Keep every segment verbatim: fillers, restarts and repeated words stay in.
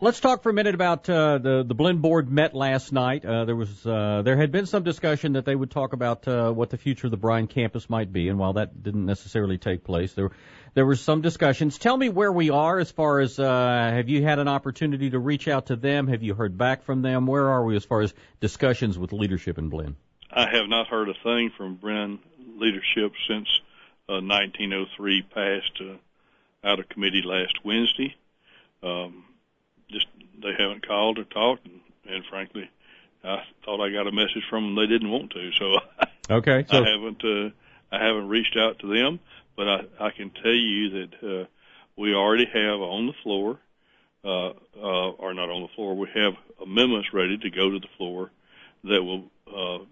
Let's talk for a minute about uh, the the Blinn board met last night. Uh, there was uh, there had been some discussion that they would talk about uh, what the future of the Bryan campus might be, and while that didn't necessarily take place, there there were some discussions. Tell me where we are as far as uh, have you had an opportunity to reach out to them? Have you heard back from them? Where are we as far as discussions with leadership in Blinn? I have not heard a thing from Blinn leadership since uh, nineteen oh three passed uh, out of committee last Wednesday. Um, Just they haven't called or talked, and, and frankly, I thought I got a message from them they didn't want to. So okay, so I haven't uh, I haven't reached out to them, but I, I can tell you that uh, we already have on the floor, uh, uh, or not on the floor, we have amendments ready to go to the floor that will uh,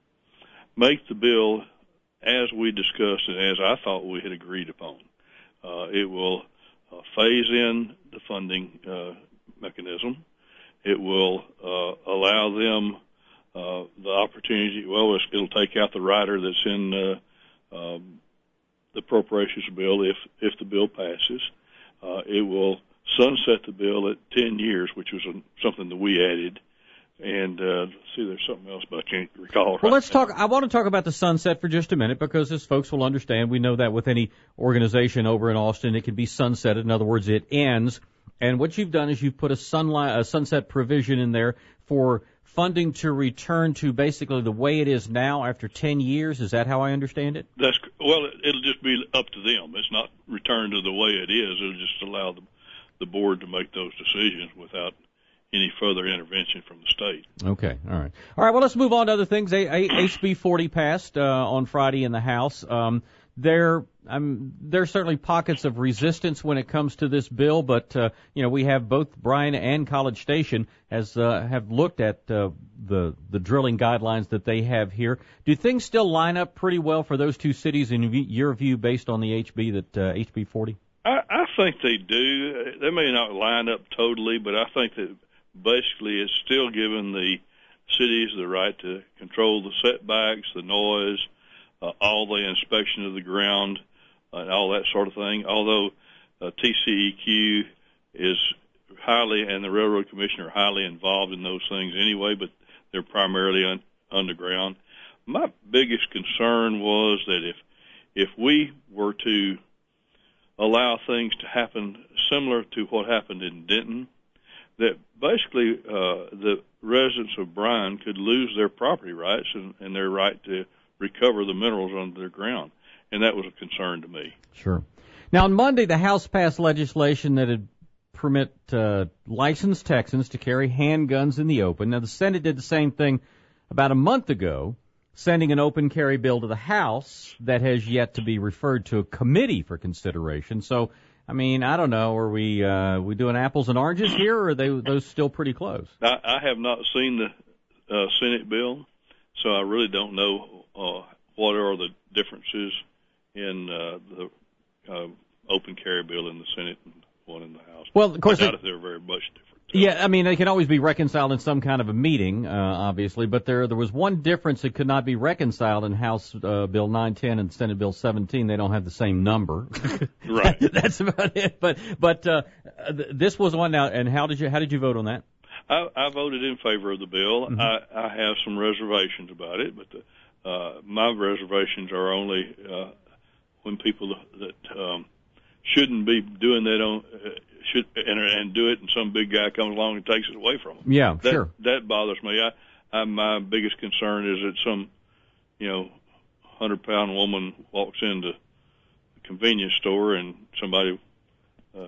make the bill as we discussed and as I thought we had agreed upon. Uh, it will uh, phase in the funding uh, mechanism. It will uh, allow them uh, the opportunity. Well, it'll take out the rider that's in uh, um, the appropriations bill if if the bill passes. Uh, it will sunset the bill at ten years, which was a, something that we added. And uh, see, there's something else, but I can't recall. Well, right let's now. talk. I want to talk about the sunset for just a minute because, as folks will understand, we know that with any organization over in Austin, it can be sunsetted. In other words, it ends. And what you've done is you've put a, sunlight, a sunset provision in there for funding to return to basically the way it is now after ten years. Is that how I understand it? That's well. It'll just be up to them. It's not returned to the way it is. It'll just allow the the board to make those decisions without any further intervention from the state. Okay, all right. All right, well, let's move on to other things. A- A- H B forty passed uh, on Friday in the House. Um, there, um, there are certainly pockets of resistance when it comes to this bill, but, uh, you know, we have both Bryan and College Station has uh, have looked at uh, the the drilling guidelines that they have here. Do things still line up pretty well for those two cities in your view based on the H B that uh, H B forty? I, I think they do. They may not line up totally, but I think that basically it's still giving the cities the right to control the setbacks, the noise, uh, all the inspection of the ground, uh, and all that sort of thing. Although uh, T C E Q is highly, and the Railroad Commission are highly involved in those things anyway, but they're primarily un- underground. My biggest concern was that if if we were to allow things to happen similar to what happened in Denton, that basically uh, the residents of Bryan could lose their property rights and, and their right to recover the minerals under their ground. And that was a concern to me. Sure. Now, on Monday, the House passed legislation that would permit uh, licensed Texans to carry handguns in the open. Now, the Senate did the same thing about a month ago, sending an open carry bill to the House that has yet to be referred to a committee for consideration. So, I mean, I don't know. Are we uh, we doing apples and oranges here, or are they those still pretty close? I, I have not seen the uh, Senate bill, so I really don't know uh, what are the differences in uh, the uh, open carry bill in the Senate and one in the House. Well, of course, I doubt they, if they're very much different. Yeah, I mean, they can always be reconciled in some kind of a meeting, uh, obviously, but there there was one difference that could not be reconciled in House uh, Bill nine ten and Senate Bill seventeen. They don't have the same number. Right. That's about it. But but uh, th- this was one now. And how did you how did you vote on that? I, I voted in favor of the bill. Mm-hmm. I, I have some reservations about it, but the, uh, my reservations are only uh, when people that um, shouldn't be doing that on uh, should and, and do it, and some big guy comes along and takes it away from them. Yeah, that, sure. That bothers me. I, I my biggest concern is that some, you know, hundred pound woman walks into a convenience store and somebody. Uh,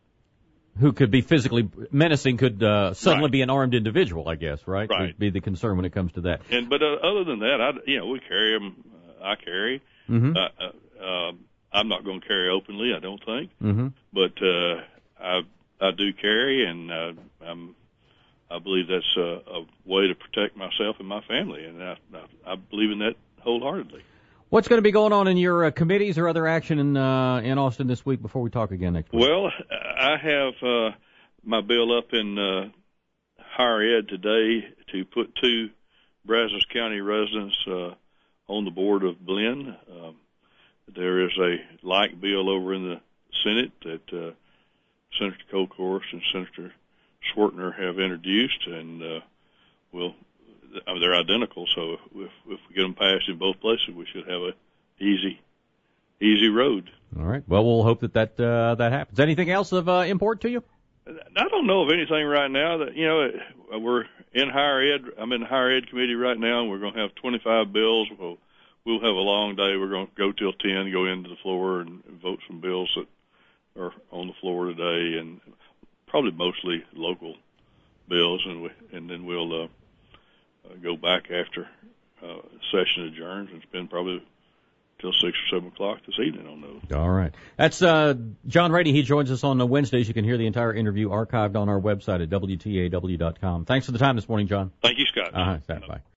Who could be physically menacing could uh, suddenly right. be an armed individual, I guess, right? Right. Would be the concern when it comes to that. And but uh, other than that, I you know we carry them. Uh, I carry. Mm-hmm. Uh, uh, uh, I'm not going to carry openly, I don't think. Mm-hmm. But uh, I I do carry, and uh, I'm I believe that's a, a way to protect myself and my family, and I I, I believe in that wholeheartedly. What's going to be going on in your uh, committees or other action in uh, in Austin this week before we talk again next week? Well, I have uh, my bill up in uh, higher ed today to put two Brazos County residents uh, on the board of Blinn. Um, there is a like bill over in the Senate that uh, Senator Colcourse and Senator Swartner have introduced, and uh, we'll. I mean, they're identical, so if, if we get them passed in both places, we should have a easy, easy road. All right. Well, we'll hope that that uh, that happens. Anything else of uh, import to you? I don't know of anything right now that you know. We're in higher ed. I'm in the higher ed committee right now, and we're going to have twenty-five bills. We'll we'll have a long day. We're going to go till ten, go into the floor, and vote some bills that are on the floor today, and probably mostly local bills, and we and then we'll. Uh, Uh, go back after uh, session adjourns and spend probably till six or seven o'clock this evening on those. All right. That's uh, John Rady. He joins us on uh, Wednesdays. You can hear the entire interview archived on our website at W T A W dot com. Thanks for the time this morning, John. Thank you, Scott. Uh-huh. Bye.